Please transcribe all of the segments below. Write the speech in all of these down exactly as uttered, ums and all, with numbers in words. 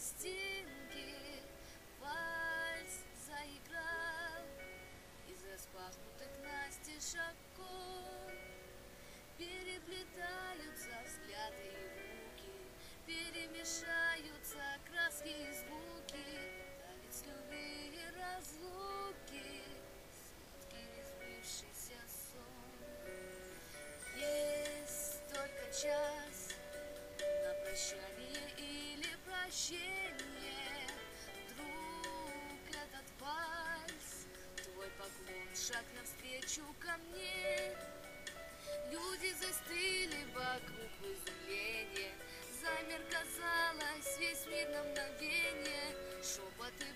пластинки вальс заиграл. Из распахнутых настежь окон переплетаются взгляды и руки, перемешаются краски и звуки, танец любви и разлуки, сладкий разбившийся сон. Есть только час на прощание или прощение. Вдруг этот вальс, твой поклон, шаг навстречу ко мне. Люди застыли вокруг в изумлении, замер, казалось, весь мир на мгновение. Шепот и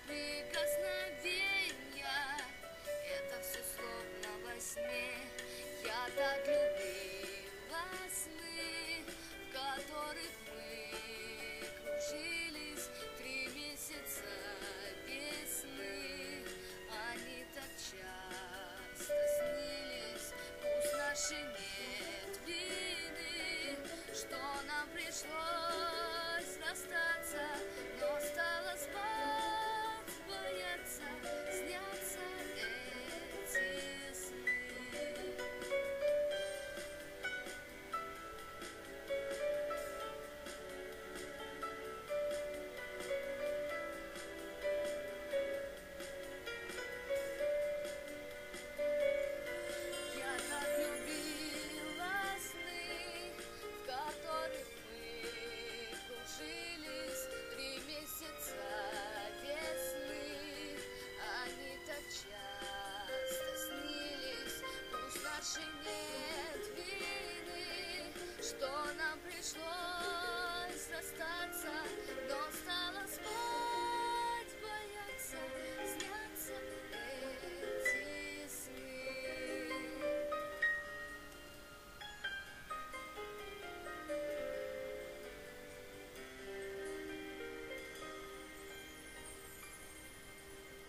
прикосновения, это все словно во сне. Я так люблю